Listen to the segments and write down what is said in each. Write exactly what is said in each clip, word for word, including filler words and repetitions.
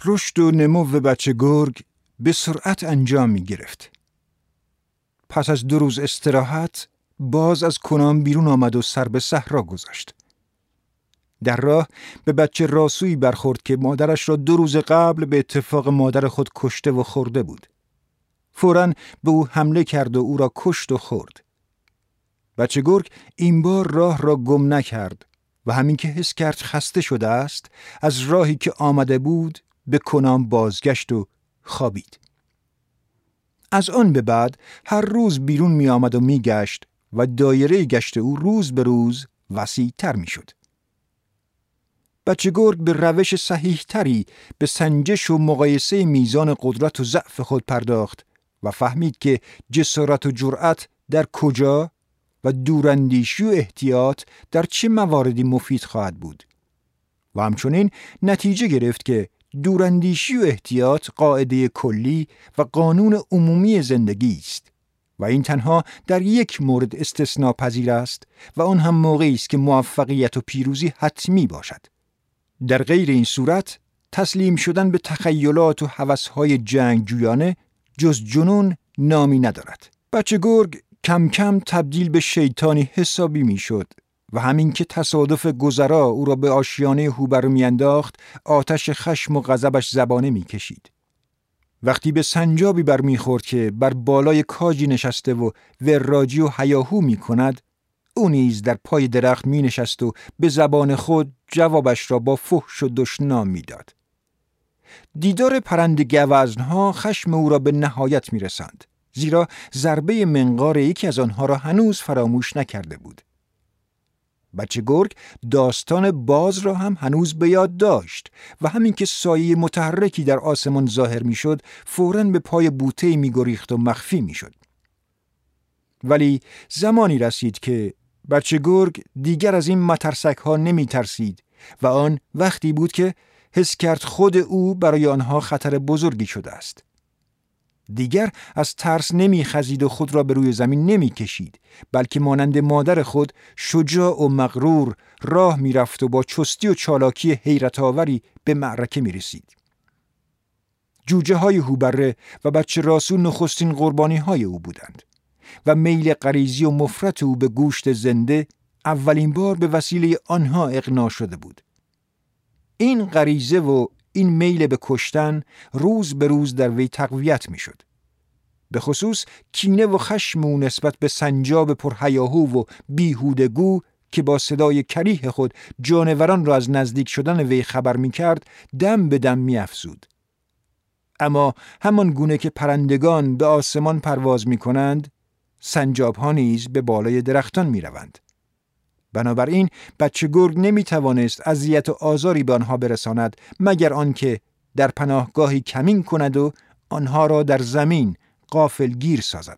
رشد و نمو بچه گرگ به سرعت انجام می گرفت. پس از دو روز استراحت باز از کنام بیرون آمد و سر به صحرا گذاشت. در راه به بچه راسویی برخورد که مادرش را دو روز قبل به اتفاق مادر خود کشته و خورده بود. فوراً به او حمله کرد و او را کشت و خورد. بچه گرگ این بار راه را گم نکرد و همین که حس کرد خسته شده است، از راهی که آمده بود به کنام بازگشت و خوابید. از آن به بعد هر روز بیرون می آمد و می گشت و دایره گشت او روز به روز وسیع تر می شد. بچه گرگ به روش صحیح تری به سنجش و مقایسه میزان قدرت و ضعف خود پرداخت و فهمید که جسارت و جرأت در کجا و دوراندیشی و احتیاط در چه مواردی مفید خواهد بود و همچنین نتیجه گرفت که دوراندیشی و احتیاط قاعده کلی و قانون عمومی زندگی است و این تنها در یک مورد استثناء پذیر است و آن هم موقعی است که موفقیت و پیروزی حتمی باشد. در غیر این صورت تسلیم شدن به تخیلات و هوس‌های جنگجویانه جز جنون نامی ندارد. بچه گرگ کم کم تبدیل به شیطانی حسابی می شد و همین که تصادف گذرا او را به آشیانه هوبر می انداخت، آتش خشم و غضبش زبانه می کشید. وقتی به سنجابی بر می خورد که بر بالای کاجی نشسته و وراجی و هیاهو می کند، او نیز در پای درخت می نشست و به زبان خود جوابش را با فحش و دشنام می داد. دیدار پرنده گوزنها خشم او را به نهایت می رساند، زیرا ضربه منقار یکی از آنها را هنوز فراموش نکرده بود. بچه گرگ داستان باز را هم هنوز به یاد داشت و همین که سایه متحرکی در آسمان ظاهر می شد، فوراً به پای بوته می گریخت و مخفی می شد. ولی زمانی رسید که بچه گرگ دیگر از این مترسک ها نمی ترسید و آن وقتی بود که حس کرد خود او برای آنها خطر بزرگی شده است. دیگر از ترس نمی خزید و خود را به روی زمین نمی کشید، بلکه مانند مادر خود شجاع و مغرور راه می رفت و با چستی و چالاکی حیرت آوری به معرکه می رسید. جوجه های هوبره و بچه راسو نخستین قربانی های او بودند و میل غریزی و مفرط او به گوشت زنده اولین بار به وسیله آنها اقناع شده بود. این غریزه و این میل به کشتن روز به روز در وی تقویت می شد. به خصوص کینه و خشم او نسبت به سنجاب پرهیاهو و بیهودگو که با صدای کریه خود جانوران را از نزدیک شدن وی خبر می کرد، دم به دم می افزود. اما همان گونه که پرندگان به آسمان پرواز می کنند، سنجاب ها نیز به بالای درختان می روند. بنابراین بچه گرگ نمی توانست اذیت و آزاری به آنها برساند مگر آنکه در پناهگاهی کمین کند و آنها را در زمین غافلگیر سازد.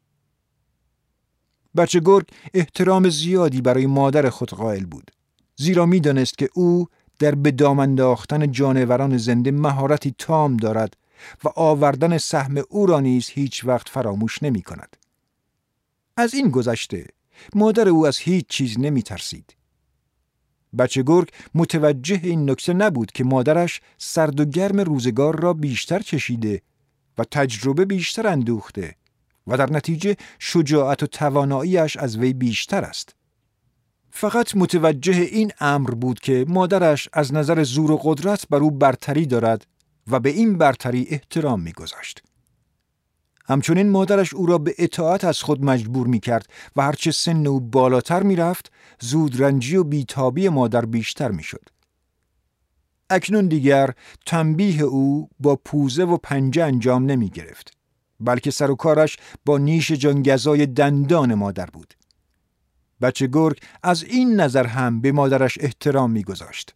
بچه گرگ احترام زیادی برای مادر خود قائل بود، زیرا می دانست که او در به دام انداختن جانوران زنده مهارتی تام دارد و آوردن سهم او را نیز هیچ وقت فراموش نمی کند. از این گذشته مادر او از هیچ چیز نمی ترسید. بچه گرگ متوجه این نکته نبود که مادرش سرد و گرم روزگار را بیشتر چشیده و تجربه بیشتر اندوخته و در نتیجه شجاعت و تواناییش از وی بیشتر است. فقط متوجه این امر بود که مادرش از نظر زور و قدرت بر او برتری دارد و به این برتری احترام می گذاشت. همچنین مادرش او را به اطاعت از خود مجبور می کرد و هرچه سن او بالاتر می رفت، زود رنجی و بیتابی مادر بیشتر می شد. اکنون دیگر تنبیه او با پوزه و پنجه انجام نمی گرفت، بلکه سر و کارش با نیش جانگزای دندان مادر بود. بچه گرگ از این نظر هم به مادرش احترام می گذاشت.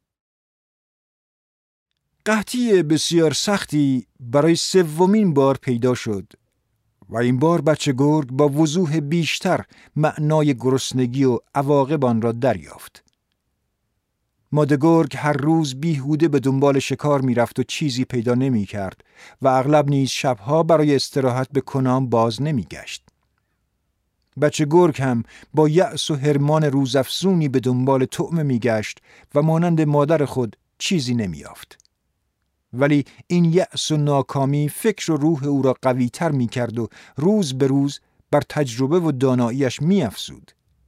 قحطی بسیار سختی برای سومین بار پیدا شد و این بار بچه گرگ با وضوح بیشتر معنای گرسنگی و عواقب آن را دریافت. ماده گرگ هر روز بیهوده به دنبال شکار می رفت و چیزی پیدا نمی کرد و اغلب نیز شبها برای استراحت به کنام باز نمی گشت. بچه گرگ هم با یأس و حرمان روزافزونی به دنبال طعمه می گشت و مانند مادر خود چیزی نمی یافت. ولی این یأس و ناکامی فکر و روح او را قوی تر می کرد و روز به روز بر تجربه و داناییش می افزود.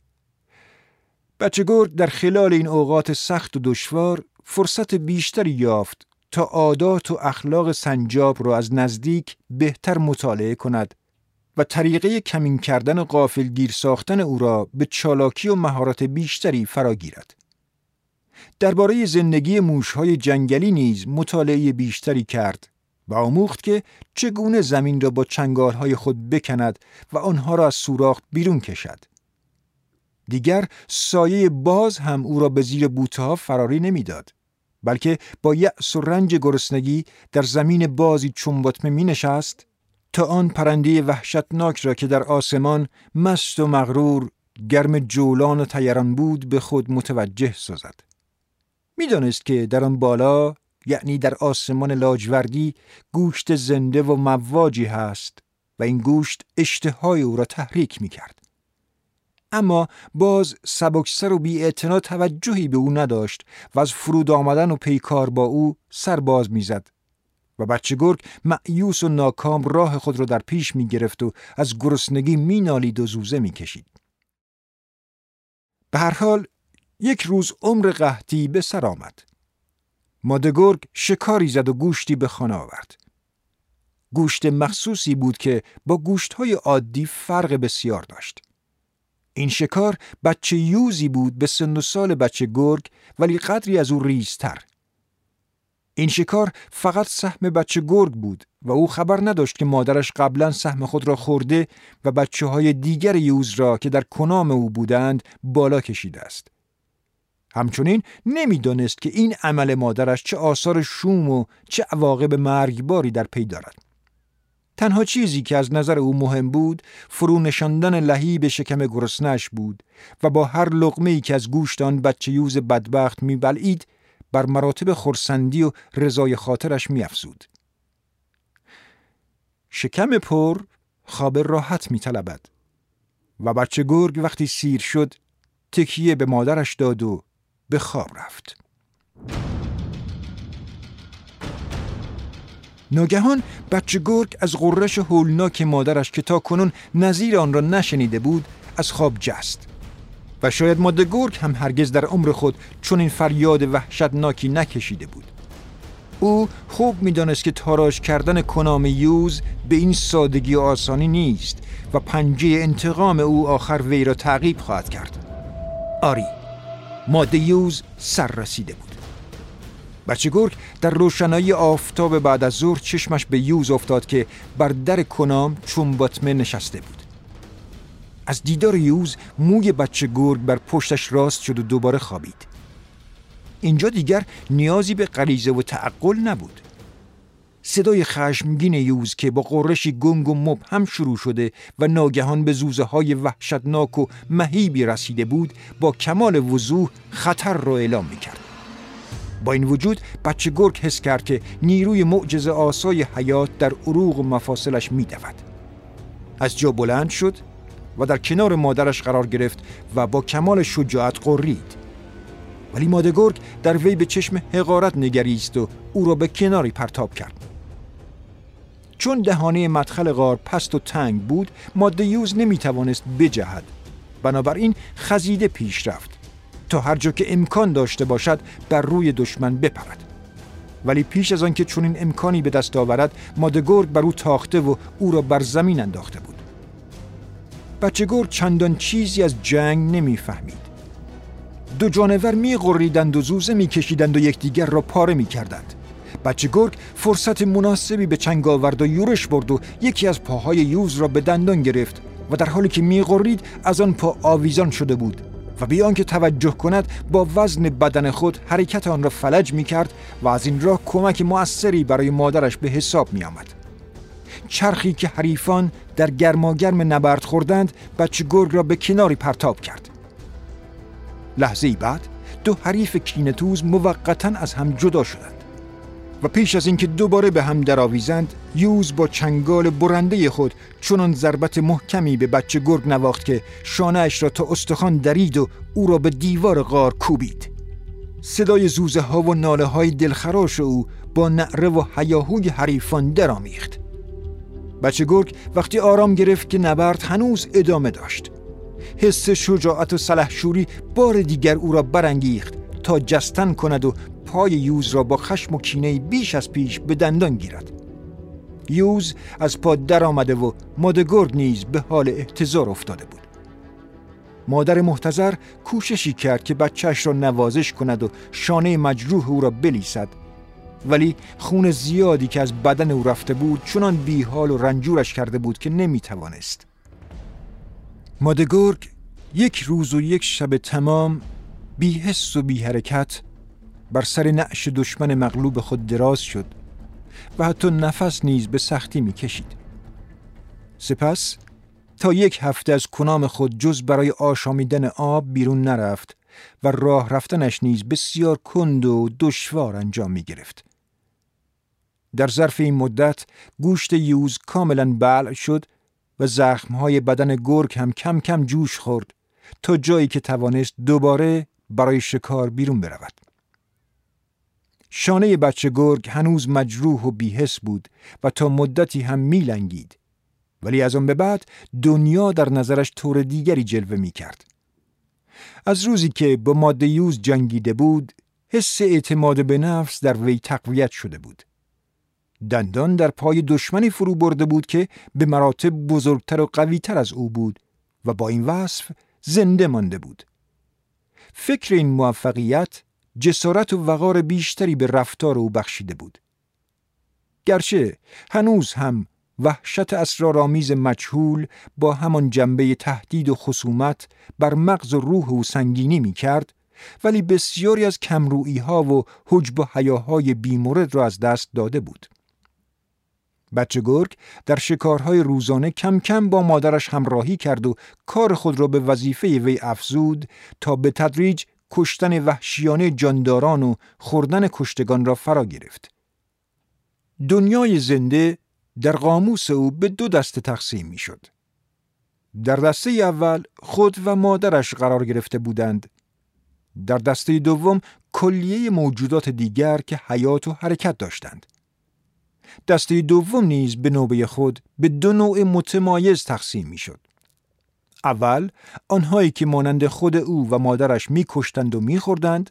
بچه گرگ در خلال این اوقات سخت و دشوار فرصت بیشتری یافت تا عادات و اخلاق سنجاب را از نزدیک بهتر مطالعه کند و طریقه کمین کردن غافلگیر ساختن او را به چالاکی و مهارت بیشتری فرا گیرد. درباره زندگی موش‌های جنگلی نیز مطالعه بیشتری کرد و آموخت که چگونه زمین را با چنگال‌های خود بکند و آنها را از سوراخ بیرون کشد. دیگر سایه باز هم او را به زیر بوته‌ها فراری نمی‌داد، بلکه با یأس و رنج گرسنگی در زمین بازی چون بطمه می‌نشست تا آن پرنده وحشتناک را که در آسمان مست و مغرور گرم جولان و طیران بود به خود متوجه سازد. می‌دانست که در آن بالا، یعنی در آسمان لاجوردی، گوشت زنده و مواجی هست و این گوشت اشتهای او را تحریک می‌کرد. اما باز سبکسر و بی‌اعتنا توجهی به او نداشت و از فرود آمدن و پیکار با او سر باز می‌زد و بچه گرگ مأیوس و ناکام راه خود را در پیش می‌گرفت و از گرسنگی می‌نالید و زوزه می‌کشید. به هر حال یک روز عمر قحطی به سر آمد. ماده گرگ شکاری زد و گوشتی به خانه آورد. گوشت مخصوصی بود که با گوشت‌های عادی فرق بسیار داشت. این شکار بچه یوزی بود به سن و سال بچه گرگ ولی قدری از او ریزتر. این شکار فقط سهم بچه گرگ بود و او خبر نداشت که مادرش قبلا سهم خود را خورده و بچه های دیگر یوز را که در کنام او بودند بالا کشیده است. همچنین نمیدانست که این عمل مادرش چه آثار شوم و چه عواقب مرگباری در پی دارد. تنها چیزی که از نظر او مهم بود فرو نشاندن لهیب شکم گرسنه‌اش بود و با هر لقمه‌ای که از گوشت آن بچه یوز بدبخت می‌بلعید بر مراتب خرسندی و رضای خاطرش می‌افزود. شکم پر خواب راحت می‌طلبد و بچه گرگ وقتی سیر شد تکیه به مادرش داد و به خواب رفت. ناگهان بچه گرگ از غرش هولناک مادرش که تا کنون نظیر آن را نشنیده بود از خواب جست و شاید ماده گرگ هم هرگز در عمر خود چون این فریاد وحشتناکی نکشیده بود. او خوب می‌دانست که تاراج کردن کنام یوز به این سادگی و آسانی نیست و پنجه انتقام او آخر وی را تعقیب خواهد کرد. آری، ماده یوز سر رسیده بود. بچه گرگ در روشنایی آفتاب بعد از ظهر چشمش به یوز افتاد که بر در کنام چون بطمه نشسته بود. از دیدار یوز موی بچه گرگ بر پشتش راست شد و دوباره خوابید. اینجا دیگر نیازی به غریزه و تعقل نبود. صدای خشمگین یوز که با غرشی گنگ و مبهم شروع شده و ناگهان به زوزه های وحشتناک و مهیبی رسیده بود با کمال وضوح خطر را اعلام می‌کرد. با این وجود بچه گرگ حس کرد که نیروی معجزه آسای حیات در عروق و مفاصلش می‌دود. از جا بلند شد و در کنار مادرش قرار گرفت و با کمال شجاعت غرید. ولی ماده گرگ در وی به چشم حقارت نگریست و او را به کناری پرتاب کرد. چون دهانه مدخل غار پست و تنگ بود، ماده یوز نمی‌توانست بجهد. بنابراین خزیده پیش رفت تا هر جا که امکان داشته باشد بر روی دشمن بپرد. ولی پیش از آن که چنین امکانی به دست آورد، ماده گرگ بر او تاخته و او را بر زمین انداخته بود. بچه گرگ چندان چیزی از جنگ نمی‌فهمید. دو جانور می‌غریدند و زوزه می‌کشیدند و یکدیگر را پاره می‌کردند. بچه گرگ فرصت مناسبی به چنگ آورد و یورش برد و یکی از پاهای یوز را به دندان گرفت و در حالی که می‌غرید از آن پا آویزان شده بود و بی آنکه توجه کند با وزن بدن خود حرکت آن را فلج می‌کرد و از این راه کمک مؤثری برای مادرش به حساب می‌آمد. چرخی که حریفان در گرماگرم نبرد خوردند بچه گرگ را به کناری پرتاب کرد. لحظه‌ای بعد دو حریف کینه‌توز موقتاً از هم جدا شدند و پیش از اینکه دوباره به هم درآویزند، یوز با چنگال برنده خود چنان ضربت محکمی به بچه گرگ نواخت که شانه‌اش را تا استخوان درید و او را به دیوار غار کوبید. صدای زوزه ها و ناله های دلخراش او با نعره و هیاهوی حریفان درامیخت. بچه گرگ وقتی آرام گرفت که نبرد هنوز ادامه داشت، حس شجاعت و سلحشوری بار دیگر او را برانگیخت تا جستن کند و پای یوز را با خشم و کینه بیش از پیش به دندان گیرد. یوز از پا در آمده و ماده گرگ نیز به حال احتضار افتاده بود. مادر محتضر کوششی کرد که بچهش را نوازش کند و شانه مجروح او را بلیسد، ولی خون زیادی که از بدن او رفته بود چنان بیحال و رنجورش کرده بود که نمیتوانست. ماده گرگ یک روز و یک شب تمام بی حس و بی حرکت بر سر نعش دشمن مغلوب خود دراز شد و حتی نفس نیز به سختی می کشید. سپس تا یک هفته از کنام خود جز برای آشامیدن آب بیرون نرفت و راه رفتنش نیز بسیار کند و دشوار انجام می گرفت. در ظرف این مدت گوشت یوز کاملا بلع شد و زخمهای بدن گرگ هم کم کم جوش خورد تا جایی که توانست دوباره برای شکار بیرون برود. شانه بچه گرگ هنوز مجروح و بی‌حس بود و تا مدتی هم میلنگید، ولی از آن به بعد دنیا در نظرش طور دیگری جلوه می کرد. از روزی که با ماده یوز جنگیده بود، حس اعتماد به نفس در وی تقویت شده بود. دندان در پای دشمنی فرو برده بود که به مراتب بزرگتر و قویتر از او بود و با این وصف زنده مانده بود. فکر این موفقیت جسارت و وقار بیشتری به رفتار او بخشیده بود. گرچه هنوز هم وحشت اسرارآمیز مجهول با همان جنبه تهدید و خصومت بر مغز و روح او سنگینی می کرد، ولی بسیاری از کمرویی ها و حجب و حیاهای بیمورد را از دست داده بود. بچه گرگ در شکارهای روزانه کم کم با مادرش همراهی کرد و کار خود را به وظیفه وی افزود تا به تدریج کشتن وحشیانه جانداران و خوردن کشتگان را فرا گرفت. دنیای زنده در قاموس او به دو دسته تقسیم می شد. در دسته اول خود و مادرش قرار گرفته بودند. در دسته دوم کلیه موجودات دیگر که حیات و حرکت داشتند. دسته دوم نیز به نوبه خود به دو نوع متمایز تقسیم می شد. اول آنهایی که مانند خود او و مادرش می کشتند و می خوردند.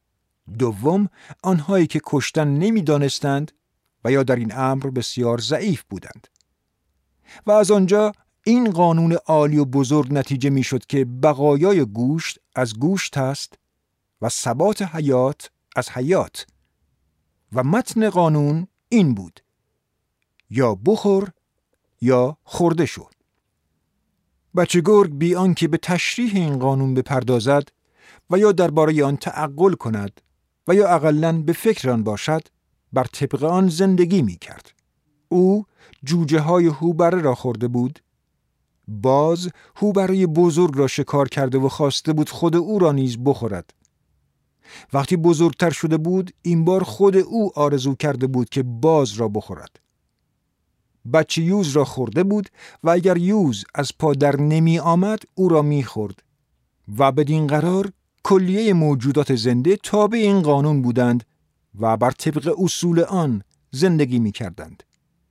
دوم آنهایی که کشتن نمی دانستند و یا در این امر بسیار ضعیف بودند. و از آنجا این قانون عالی و بزرگ نتیجه می شد که بقایای گوشت از گوشت است و ثبات حیات از حیات. و متن قانون این بود: یا بخور یا خورده شو. بچه گرگ بی آنکه به تشریح این قانون بپردازد و یا درباره آن تعقل کند و یا اقلن به فکر آن باشد، بر طبق آن زندگی می کرد. او جوجه های هوبره را خورده بود. باز هوبره بزرگ را شکار کرده و خواسته بود خود او را نیز بخورد. وقتی بزرگتر شده بود، این بار خود او آرزو کرده بود که باز را بخورد. بچه یوز را خورده بود و اگر یوز از پا در نمی آمد او را می خورد و بدین قرار کلیه موجودات زنده تابع این قانون بودند و بر طبق اصول آن زندگی می کردند.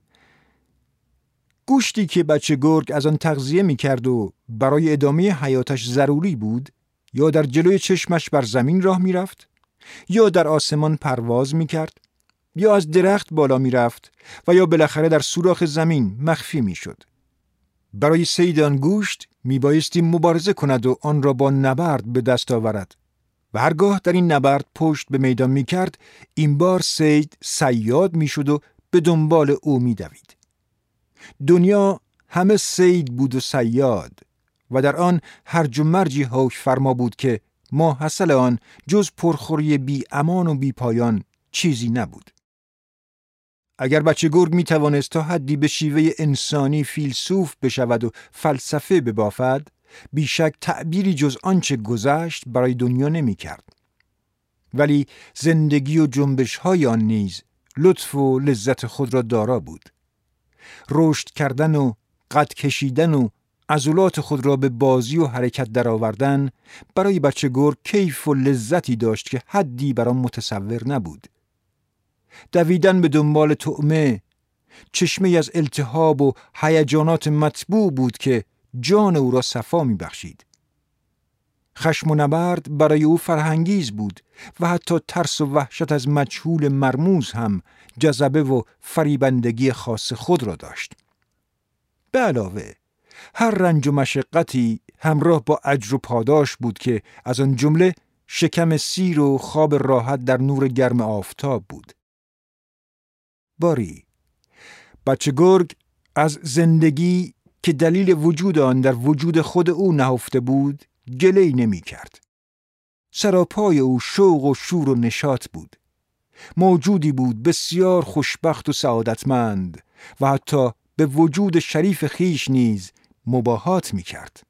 گوشتی که بچه گرگ از آن تغذیه می کرد و برای ادامه حیاتش ضروری بود، یا در جلوی چشمش بر زمین راه می رفت، یا در آسمان پرواز می کرد، یا از درخت بالا می رفت و یا بالاخره در سوراخ زمین مخفی می شد. برای صید آن گوشت می بایستی مبارزه کند و آن را با نبرد به دست آورد و هرگاه در این نبرد پشت به میدان می کرد، این بار صید صیاد می شد و به دنبال او می دوید. دنیا همه صید بود و صیاد و در آن هرج و مرجی حکم فرما بود که ماحصل آن جز پرخوری بی امان و بی پایان چیزی نبود. اگر بچه گرگ می توانست تا حدی به شیوه انسانی فیلسوف بشود و فلسفه ببافد، بیشک تعبیری جز آنچه گذشت برای دنیا نمی کرد. ولی زندگی و جنبش های آن نیز لطف و لذت خود را دارا بود. رشد کردن و قد کشیدن و عضلات خود را به بازی و حرکت درآوردن برای بچه گرگ کیف و لذتی داشت که حدی بر آن متصور نبود. دویدن به دنبال طعمه، چشمه از التهاب و هیجانات مطبوع بود که جان او را صفا می بخشید. خشم و نبرد برای او فرهنگیز بود و حتی ترس و وحشت از مجهول مرموز هم جذبه و فریبندگی خاص خود را داشت. به علاوه هر رنج و مشقتی همراه با اجر و پاداش بود که از آن جمله شکم سیر و خواب راحت در نور گرم آفتاب بود. باری بچه گرگ از زندگی که دلیل وجود آن در وجود خود او نهفته بود گله‌ای نمی کرد. سراپای او شوق و شور و نشاط بود. موجودی بود بسیار خوشبخت و سعادتمند و حتی به وجود شریف خیش نیز مباهات می کرد.